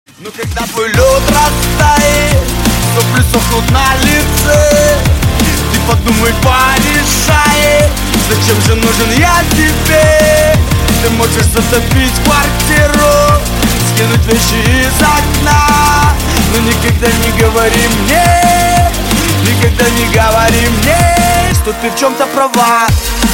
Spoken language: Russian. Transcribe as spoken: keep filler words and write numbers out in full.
Но когда твой лед растает, сопли сохнут на лице, ты подумай, порешай, зачем же нужен я тебе? Ты можешь затопить квартиру, скинуть вещи из окна, но никогда не говори мне, никогда не говори мне, что ты в чем-то права.